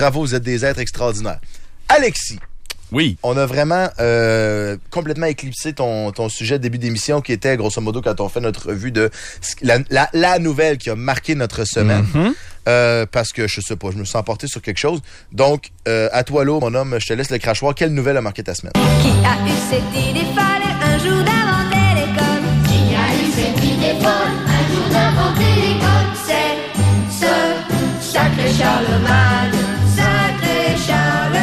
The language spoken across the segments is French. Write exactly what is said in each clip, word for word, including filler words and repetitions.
bravo, vous êtes des êtres extraordinaires. Alexis. Oui. On a vraiment euh, complètement éclipsé ton, ton sujet de début d'émission qui était, grosso modo, quand on fait notre revue de la, la, la nouvelle qui a marqué notre semaine. Mm-hmm. Euh, parce que, je sais pas, je me sens emporté sur quelque chose. Donc, euh, à toi, l'eau, mon homme, je te laisse le crachoir. Quelle nouvelle a marqué ta semaine? Qui a eu cette idée folle un jour d'inventer l'école? Qui a eu cette idée folle un jour d'inventer l'école? C'est ce sacré Charlemagne, sacré Charlemagne.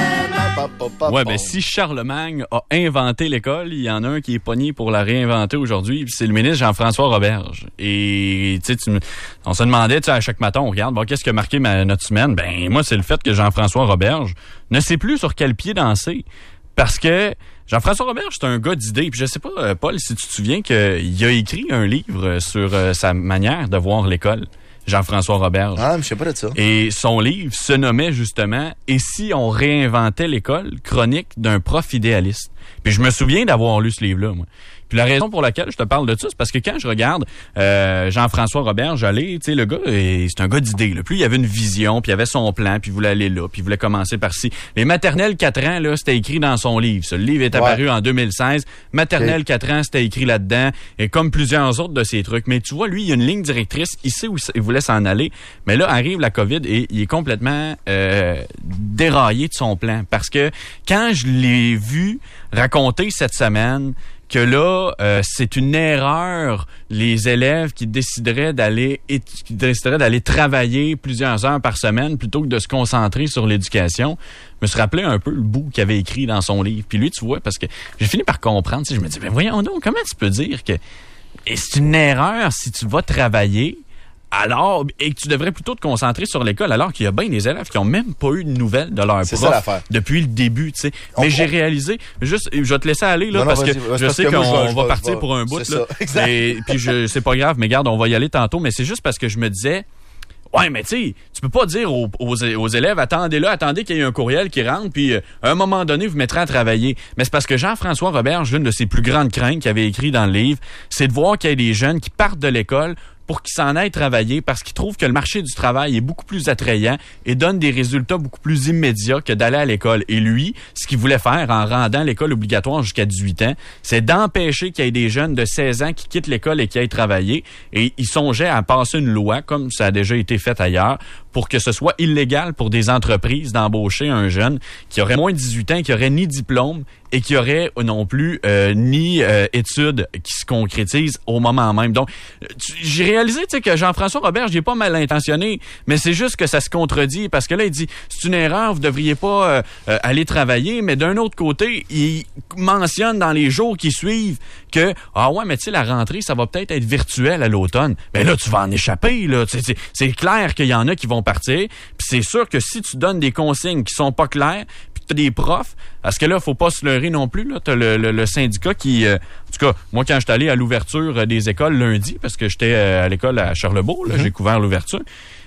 Ouais, ben si Charlemagne a inventé l'école, il y en a un qui est pogné pour la réinventer aujourd'hui, puis c'est le ministre Jean-François Roberge. Et tu sais, on se demandait, tu sais, à chaque matin, on regarde, bon, qu'est-ce qui a marqué ma, notre semaine? Ben moi, c'est le fait que Jean-François Roberge ne sait plus sur quel pied danser, parce que Jean-François Roberge, c'est un gars d'idées. Puis je sais pas, Paul, si tu te souviens qu'il a écrit un livre sur euh, sa manière de voir l'école. Jean-François Roberge. Ah, mais je sais pas de ça. Et son livre se nommait justement « Et si on réinventait l'école? Chronique d'un prof idéaliste ». Puis je me souviens d'avoir lu ce livre-là, moi. Puis la raison pour laquelle je te parle de ça, c'est parce que quand je regarde euh, Jean-François Roberge aller, tu sais, le gars, c'est un gars d'idées. Là. Plus il avait une vision, puis il avait son plan, puis il voulait aller là, puis il voulait commencer par-ci. Les maternelles quatre ans, là, c'était écrit dans son livre. Ce livre est apparu ouais. en deux mille seize. Maternelle okay. quatre ans, c'était écrit là-dedans, et comme plusieurs autres de ces trucs. Mais tu vois, lui, il y a une ligne directrice, il sait où il voulait s'en aller. Mais là, arrive la COVID et il est complètement euh, déraillé de son plan. Parce que quand je l'ai vu raconter cette semaine que là, euh, c'est une erreur, les élèves qui décideraient d'aller qui décideraient d'aller travailler plusieurs heures par semaine plutôt que de se concentrer sur l'éducation. Je me suis rappelé un peu le bout qu'il avait écrit dans son livre. Puis lui, tu vois, parce que j'ai fini par comprendre, tu sais, je me dis, ben voyons donc, comment tu peux dire que et c'est une erreur si tu vas travailler alors, et que tu devrais plutôt te concentrer sur l'école, alors qu'il y a bien des élèves qui ont même pas eu de nouvelles de leur prof depuis le début, tu sais. Mais on, j'ai on... réalisé, juste, je vais te laisser aller, là, non, parce non, que je parce sais que qu'on moi, je, va je, partir je, pour un bout, là. Et puis, je, c'est pas grave, mais regarde, on va y aller tantôt, mais c'est juste parce que je me disais, ouais, mais tu sais, tu peux pas dire aux, aux, aux élèves, attendez là, attendez qu'il y ait un courriel qui rentre, puis euh, à un moment donné, vous mettrez à travailler. Mais c'est parce que Jean-François Roberge, l'une de ses plus grandes craintes qu'il avait écrit dans le livre, c'est de voir qu'il y ait des jeunes qui partent de l'école pour qu'ils s'en aillent travailler parce qu'ils trouvent que le marché du travail est beaucoup plus attrayant et donne des résultats beaucoup plus immédiats que d'aller à l'école. Et lui, ce qu'il voulait faire en rendant l'école obligatoire jusqu'à dix-huit ans, c'est d'empêcher qu'il y ait des jeunes de seize ans qui quittent l'école et qui aillent travailler. Et il songeait à passer une loi, comme ça a déjà été fait ailleurs, pour que ce soit illégal pour des entreprises d'embaucher un jeune qui aurait moins de dix-huit ans, qui aurait ni diplôme et qui aurait non plus euh, ni euh, études qui se concrétisent au moment même. Donc, tu, j'ai réalisé tu sais, que Jean-François Roberge, il est pas mal intentionné, mais c'est juste que ça se contredit, parce que là, il dit, c'est une erreur, vous devriez pas euh, euh, aller travailler, mais d'un autre côté, il mentionne dans les jours qui suivent que, ah ouais, mais tu sais, la rentrée, ça va peut-être être virtuel à l'automne. Mais là, tu vas en échapper, là. C'est, c'est, c'est clair qu'il y en a qui vont partir, puis c'est sûr que si tu donnes des consignes qui sont pas claires, des profs, parce que là, faut pas se leurrer non plus, là. T'as le, le, le syndicat qui, euh, en tout cas, moi, quand j'étais allé à l'ouverture des écoles lundi, parce que j'étais euh, à l'école à Charlebourg, là, mm-hmm. j'ai couvert l'ouverture,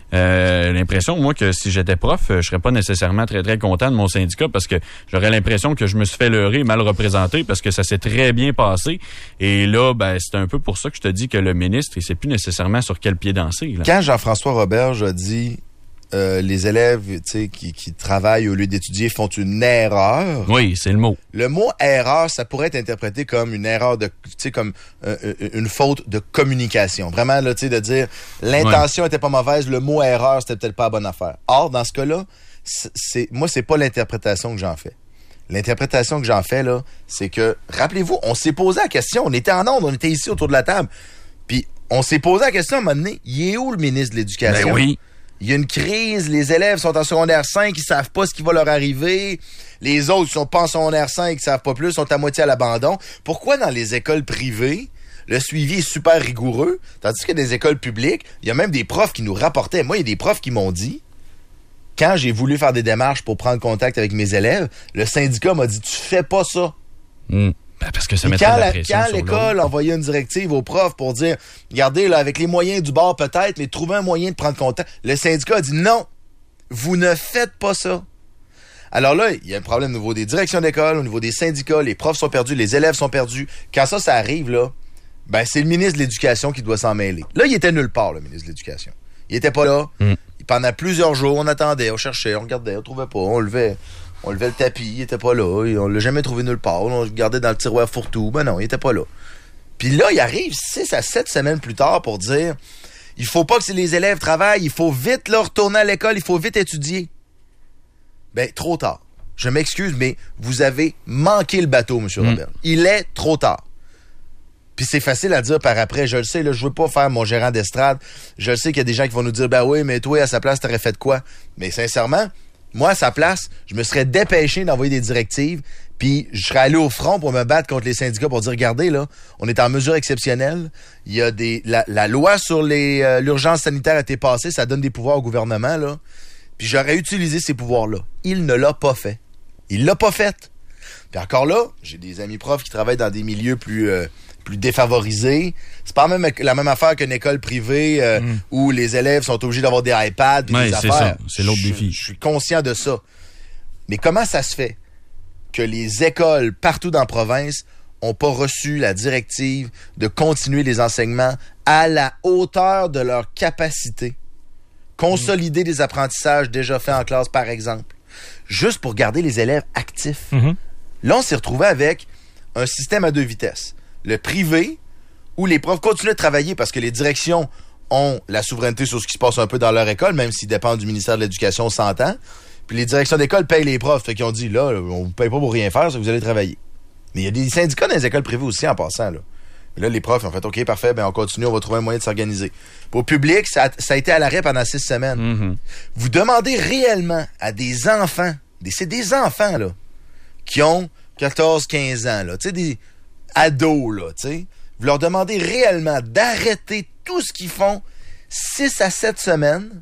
euh, l'impression, moi, que si j'étais prof, je serais pas nécessairement très, très content de mon syndicat, parce que j'aurais l'impression que je me suis fait leurrer, mal représenté, parce que ça s'est très bien passé. Et là, ben, c'est un peu pour ça que je te dis que le ministre, il sait plus nécessairement sur quel pied danser, là. Quand Jean-François Roberge a dit Euh, les élèves, tu sais, qui, qui travaillent au lieu d'étudier font une erreur. Oui, c'est le mot. Le mot erreur, ça pourrait être interprété comme une erreur de, tu sais, comme euh, une faute de communication. Vraiment, là, tu sais, de dire l'intention ouais. était pas mauvaise, le mot erreur, c'était peut-être pas la bonne affaire. Or, dans ce cas-là, c'est, moi, c'est pas l'interprétation que j'en fais. L'interprétation que j'en fais, là, c'est que, rappelez-vous, on s'est posé la question, on était en onde, on était ici autour de la table, puis on s'est posé la question à un moment donné, il est où le ministre de l'Éducation? Ben oui. Il y a une crise, les élèves sont en secondaire cinq, ils savent pas ce qui va leur arriver. Les autres qui sont pas en secondaire cinq, ils savent pas plus, sont à moitié à l'abandon. Pourquoi dans les écoles privées, le suivi est super rigoureux, tandis que dans les écoles publiques, il y a même des profs qui nous rapportaient. Moi, il y a des profs qui m'ont dit, quand j'ai voulu faire des démarches pour prendre contact avec mes élèves, le syndicat m'a dit, tu fais pas ça. Mm. Parce que ça met de la pression quand sur l'école l'autre. envoyait une directive aux profs pour dire, regardez, là, avec les moyens du bord peut-être, mais trouvez un moyen de prendre contact. Le syndicat a dit non, vous ne faites pas ça. Alors là, il y a un problème au niveau des directions d'école, au niveau des syndicats, les profs sont perdus, les élèves sont perdus. Quand ça, ça arrive, là, ben c'est le ministre de l'Éducation qui doit s'en mêler. Là, il était nulle part, le ministre de l'Éducation. Il était pas là. Mm. pendant plusieurs jours, on attendait, on cherchait, on regardait, on trouvait pas, on levait, on levait le tapis, il était pas là, on l'a jamais trouvé nulle part, on le gardait dans le tiroir fourre-tout, ben non, il était pas là. Puis là, il arrive six à sept semaines plus tard pour dire, il faut pas que les élèves travaillent, il faut vite là, retourner à l'école, il faut vite étudier. Ben, trop tard. Je m'excuse, mais vous avez manqué le bateau, M. Mm. Robert. Il est trop tard. Puis c'est facile à dire par après. Je le sais, là, je veux pas faire mon gérant d'estrade. Je le sais qu'il y a des gens qui vont nous dire, ben oui, mais toi, à sa place, t'aurais fait quoi? Mais sincèrement, moi, à sa place, je me serais dépêché d'envoyer des directives, puis je serais allé au front pour me battre contre les syndicats pour dire, regardez, là, on est en mesure exceptionnelle. Il y a des, la, la loi sur les, euh, l'urgence sanitaire a été passée, ça donne des pouvoirs au gouvernement, là. Puis j'aurais utilisé ces pouvoirs-là. Il ne l'a pas fait. Il l'a pas fait. Puis encore là, j'ai des amis profs qui travaillent dans des milieux plus euh, plus défavorisés. C'est pas même la même affaire qu'une école privée euh, mm. où les élèves sont obligés d'avoir des iPads et ouais, des c'est affaires. Ça. C'est l'autre je, défi. Je suis conscient de ça. Mais comment ça se fait que les écoles partout dans la province ont pas reçu la directive de continuer les enseignements à la hauteur de leur capacité? Consolider mm. des apprentissages déjà faits en classe, par exemple. Juste pour garder les élèves actifs. Mm-hmm. Là, on s'est retrouvé avec un système à deux vitesses. Le privé, où les profs continuent de travailler parce que les directions ont la souveraineté sur ce qui se passe un peu dans leur école, même s'ils dépendent du ministère de l'Éducation, on s'entend. Puis les directions d'école payent les profs. Fait qu'ils ont dit, là, on vous paye pas pour rien faire, ça, vous allez travailler. Mais il y a des syndicats dans les écoles privées aussi, en passant, là. Et là, les profs ont fait, OK, parfait, ben on continue, on va trouver un moyen de s'organiser. Puis au public, ça a, ça a été à l'arrêt pendant six semaines. Mm-hmm. Vous demandez réellement à des enfants, des, c'est des enfants, là, qui ont quatorze quinze ans, là, tu sais, des ados, là, tu sais. Vous leur demandez réellement d'arrêter tout ce qu'ils font six à sept semaines,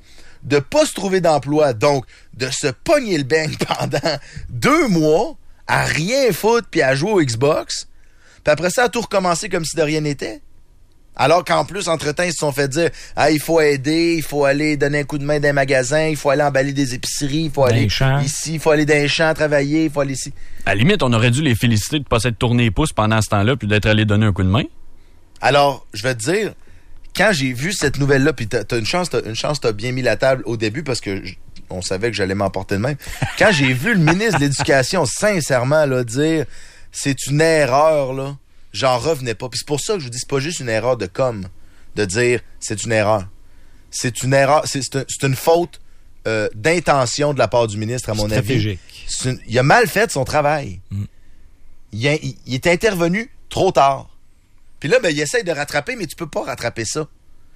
de pas se trouver d'emploi, donc de se pogner le beigne pendant deux mois, à rien foutre puis à jouer au Xbox, puis après ça, à tout recommencer comme si de rien n'était. Alors qu'en plus, entre-temps, ils se sont fait dire « Ah, il faut aider, il faut aller donner un coup de main dans un magasin, il faut aller emballer des épiceries, il faut aller ici, il faut aller dans les champs travailler, il faut aller ici. » À la limite, on aurait dû les féliciter de ne pas s'être tourné les pouces pendant ce temps-là puis d'être allé donner un coup de main. Alors, je vais te dire, quand j'ai vu cette nouvelle-là, puis t'as, t'as une chance, t'as une chance, t'as bien mis la table au début parce que je, on savait que j'allais m'emporter de même. Quand j'ai vu le ministre de l'Éducation, sincèrement, là, dire « C'est une erreur, là », j'en revenais pas. Puis c'est pour ça que je vous dis, c'est pas juste une erreur de com, de dire c'est une erreur. C'est une erreur, c'est, c'est, un, c'est une faute euh, d'intention de la part du ministre, à mon stratégique. avis. Stratégique. Il a mal fait son travail. Mm. Il, a, il, il est intervenu trop tard. Puis là, ben, il essaye de rattraper, mais tu peux pas rattraper ça.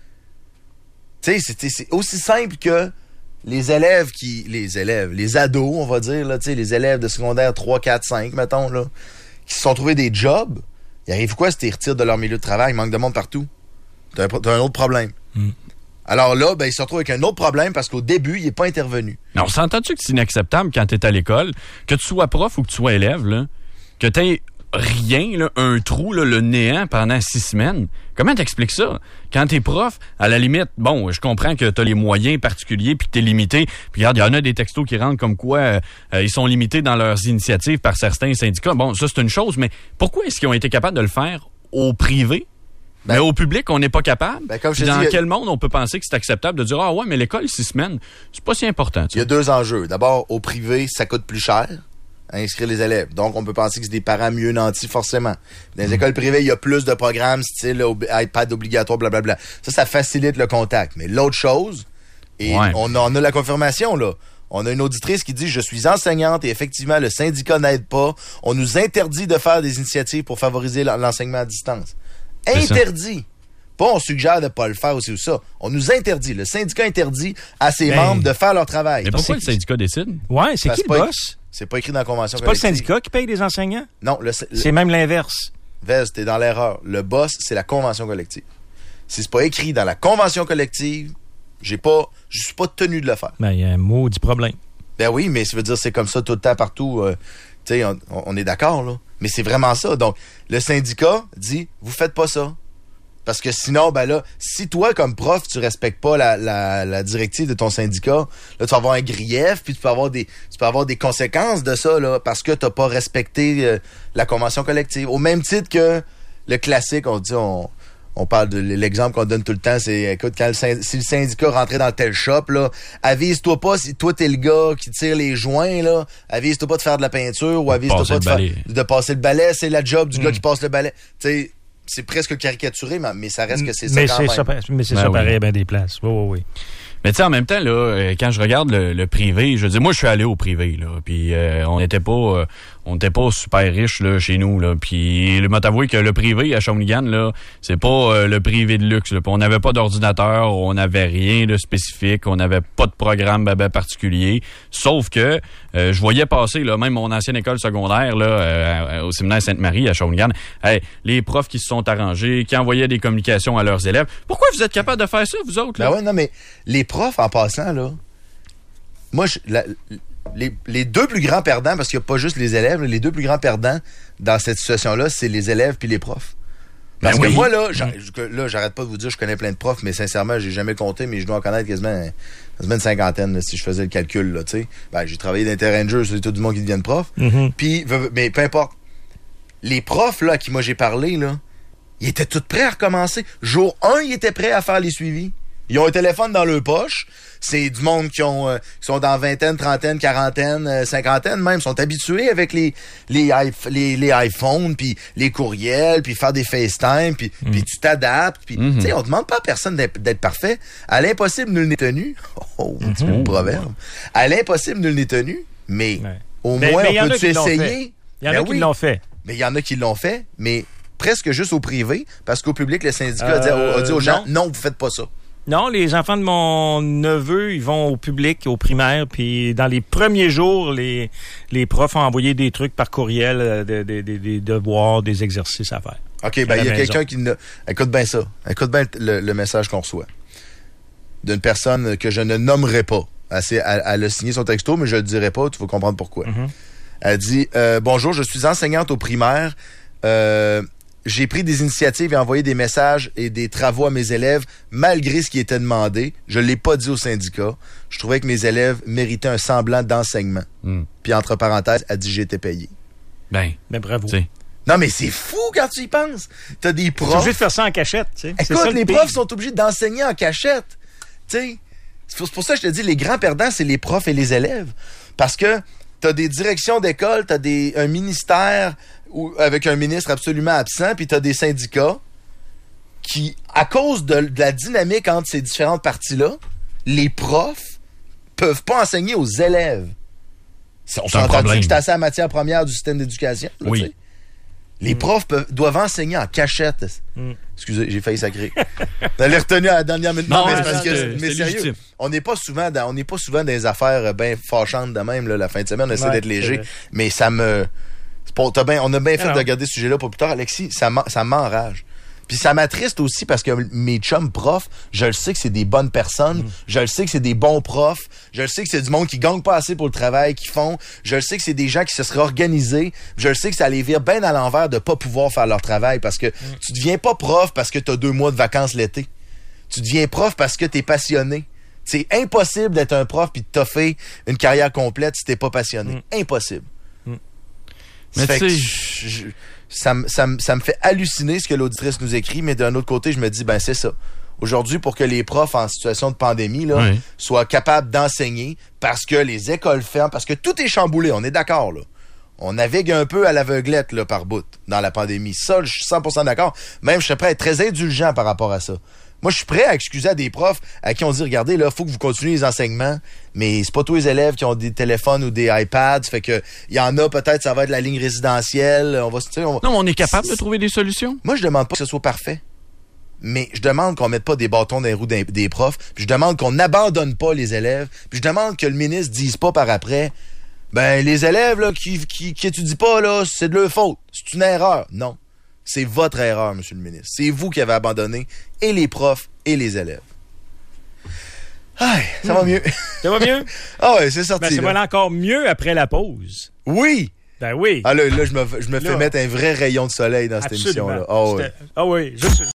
Tu sais, c'est, c'est aussi simple que les élèves qui... Les élèves, les ados, on va dire, là, tu sais, les élèves de secondaire trois, quatre, cinq, mettons, là, qui se sont trouvés des jobs. Il arrive quoi si tu les retires de leur milieu de travail? Il manque de monde partout. T'as un, t'as un autre problème. Mm. Alors là, ben, il se retrouve avec un autre problème parce qu'au début, il n'est pas intervenu. Mais on s'entend-tu que c'est inacceptable quand tu es à l'école, que tu sois prof ou que tu sois élève, là, que tu aies rien, là, un trou, là, le néant pendant six semaines? Comment t'expliques ça? Quand t'es prof, à la limite, bon, je comprends que t'as les moyens particuliers puis que t'es limité. Puis regarde, il y en a des textos qui rentrent comme quoi euh, ils sont limités dans leurs initiatives par certains syndicats. Bon, ça, c'est une chose, mais pourquoi est-ce qu'ils ont été capables de le faire au privé? Ben, mais au public, on n'est pas capable. Ben, comme je dans dis, quel monde on peut penser que c'est acceptable de dire « Ah ouais, mais l'école, six semaines, c'est pas si important. » Il y a deux enjeux. D'abord, au privé, ça coûte plus cher à inscrire les élèves. Donc, on peut penser que c'est des parents mieux nantis, forcément. Dans les mmh. écoles privées, il y a plus de programmes style iPad obligatoire, blablabla. Ça, ça facilite le contact. Mais l'autre chose, et ouais. on en a la confirmation, là. On a une auditrice qui dit « Je suis enseignante et effectivement, le syndicat n'aide pas. On nous interdit de faire des initiatives pour favoriser l'enseignement à distance. » Interdit. Pas on suggère de ne pas le faire aussi ou ça. On nous interdit. Le syndicat interdit à ses ben, membres de faire leur travail. Mais pourquoi le syndicat décide? Ouais, c'est qui le boss? C'est pas écrit dans la convention C'est collective. pas le syndicat qui paye les enseignants? Non. Le, le, c'est même l'inverse. Vez, t'es dans l'erreur. Le boss, c'est la convention collective. Si c'est pas écrit dans la convention collective, j'ai pas, je suis pas tenu de le faire. Ben, il y a un maudit problème. Ben oui, mais ça veut dire c'est comme ça tout le temps partout. Euh, tu sais, on, on est d'accord, là. Mais c'est vraiment ça. Donc, le syndicat dit, vous faites pas ça. Parce que sinon, ben là, si toi, comme prof, tu respectes pas la, la, la directive de ton syndicat, là, tu vas avoir un grief, puis tu peux avoir des, tu peux avoir des conséquences de ça, là, parce que t'as pas respecté euh, la convention collective. Au même titre que le classique, on dit, on, On parle de l'exemple qu'on donne tout le temps, c'est, écoute, quand le syndicat, si le syndicat rentrait dans tel shop, là, avise-toi pas si toi t'es le gars qui tire les joints, là, avise-toi pas de faire de la peinture ou avise-toi pas de, faire, de passer le balai, c'est la job du mmh. gars qui passe le balai. Tu sais, c'est presque caricaturé, mais, mais ça reste que c'est ça mais quand c'est même. Ça, mais c'est ben ça oui. pareil à bien des places. Oui, oui, oui. Mais tu sais, en même temps, là, quand je regarde le, le privé, je veux dire, moi, je suis allé au privé, là, puis euh, on n'était pas, euh, on n'était pas super riches là chez nous, là. Puis le m'a avoué que le privé à Shawinigan, là, c'est pas euh, le privé de luxe. Là. On n'avait pas d'ordinateur, on n'avait rien de spécifique, on n'avait pas de programme ben, ben particulier. Sauf que euh, je voyais passer, là, même mon ancienne école secondaire, là, euh, au séminaire Sainte-Marie à Shawinigan, hey, les profs qui se sont arrangés, qui envoyaient des communications à leurs élèves. Pourquoi vous êtes capables de faire ça, vous autres? Là? Ben ouais, non, mais les profs, en passant, là, moi, je, la, les, les deux plus grands perdants, parce qu'il n'y a pas juste les élèves, les deux plus grands perdants dans cette situation-là, c'est les élèves puis les profs. Parce ben que oui. moi, là, là, j'arrête pas de vous dire, je connais plein de profs, mais sincèrement, j'ai jamais compté, mais je dois en connaître quasiment, quasiment une cinquantaine, là, si je faisais le calcul, là, tu sais. Ben, j'ai travaillé dans les terrains de jeu, c'est tout du monde qui deviennent profs. Mm-hmm. Puis, mais peu importe. Les profs, là, à qui moi j'ai parlé, là, ils étaient tous prêts à recommencer. Jour un, ils étaient prêts à faire les suivis. Ils ont un téléphone dans leur poche. C'est du monde qui ont euh, qui sont dans vingtaine, trentaine, quarantaine, euh, cinquantaine même. Ils sont habitués avec les les les, les iPhones, puis les courriels, puis faire des FaceTime, puis mm. puis tu t'adaptes. Puis mm-hmm. tu sais, on demande pas à personne d'être, d'être parfait. À l'impossible, nul n'est tenu. Oh, un petit peu de proverbe. À l'impossible, nul n'est tenu. Mais ouais. au mais, moins, mais on peut-tu essayer? Il y en a qui l'ont fait. Mais il y en a qui l'ont fait, mais presque juste au privé, parce qu'au public, le syndicat euh, a, dit, a dit aux gens, non. non, vous faites pas ça. Non, les enfants de mon neveu, ils vont au public, au primaire, puis dans les premiers jours, les les profs ont envoyé des trucs par courriel, des, des, des, des devoirs, des exercices à faire. OK, ben il y a quelqu'un qui... Ne... Écoute bien ça. Écoute bien le, le message qu'on reçoit. D'une personne que je ne nommerai pas. Elle, elle, elle a signé son texto, mais je ne le dirai pas, tu vas comprendre pourquoi. Mm-hmm. Elle dit euh, « Bonjour, je suis enseignante au primaire. Euh, j'ai pris des initiatives et envoyé des messages et des travaux à mes élèves malgré ce qui était demandé. Je ne l'ai pas dit au syndicat. Je trouvais que mes élèves méritaient un semblant d'enseignement. Mm. Puis entre parenthèses, elle dit « J'ai été payé. » Ben, ben bravo. T'sais. Non, mais c'est fou quand tu y penses. T'as des profs... T'es obligé de faire ça en cachette, tu sais. Écoute, les profs sont obligés d'enseigner en cachette. Tu sais, c'est pour ça que je te dis, les grands perdants, c'est les profs et les élèves. Parce que t'as des directions d'école, t'as des, un ministère où, avec un ministre absolument absent, puis t'as des syndicats qui, à cause de, de la dynamique entre ces différentes parties-là, les profs peuvent pas enseigner aux élèves. On s'est entendu que c'est assez la matière première du système d'éducation. Là, oui. Les mm. profs peuvent, doivent enseigner en cachette. Mm. Excusez, j'ai failli sacrer. Je l'ai retenu à la dernière minute. Non, non, mais, parce que, c'est, mais c'est sérieux, légitime. On n'est pas souvent dans, on n'est pas souvent dans des affaires bien fâchantes de même, là, la fin de semaine. On essaie ouais, d'être léger. Mais ça me... Pour, t'as ben, on a bien fait Alors. de regarder ce sujet-là pour plus tard, Alexis. Ça, ça m'enrage. Puis ça m'attriste aussi parce que mes chums profs, je le sais que c'est des bonnes personnes, mmh. je le sais que c'est des bons profs, je le sais que c'est du monde qui gagne pas assez pour le travail qu'ils font, je le sais que c'est des gens qui se seraient organisés, je le sais que ça les vire bien à l'envers de pas pouvoir faire leur travail parce que mmh. tu deviens pas prof parce que t'as deux mois de vacances l'été. Tu deviens prof parce que t'es passionné. C'est impossible d'être un prof puis de toffer une carrière complète si t'es pas passionné. Mmh. Impossible. Mmh. Mais tu sais... Ça, ça, ça me fait halluciner ce que l'auditrice nous écrit, mais d'un autre côté, je me dis, ben c'est ça. Aujourd'hui, pour que les profs en situation de pandémie là, oui. soient capables d'enseigner, parce que les écoles ferment, parce que tout est chamboulé, on est d'accord, là. On navigue un peu à l'aveuglette là, par bout dans la pandémie. Ça, je suis cent pour cent d'accord. Même, je serais prêt à être très indulgent par rapport à ça. Moi, je suis prêt à excuser à des profs à qui on dit, regardez, là, faut que vous continuez les enseignements, mais c'est pas tous les élèves qui ont des téléphones ou des iPads, fait que il y en a peut-être, ça va être la ligne résidentielle. On va, on va... Non, mais on est capable c'est... de trouver des solutions. Moi, je demande pas que ce soit parfait, mais je demande qu'on mette pas des bâtons dans les roues des, des profs, puis je demande qu'on n'abandonne pas les élèves, puis je demande que le ministre dise pas par après, ben les élèves là qui, qui, qui étudient pas là, c'est de leur faute, c'est une erreur. Non. C'est votre erreur, monsieur le ministre. C'est vous qui avez abandonné et les profs et les élèves. Ah, ça mmh. va mieux. Ça va mieux? Ah ouais, c'est sorti. Ben, ça va aller encore mieux après la pause. Oui! Ben oui. Ah là, là je me, je me fais mettre un vrai rayon de soleil dans cette Absolument. émission-là. Ah, ouais. ah oui, juste...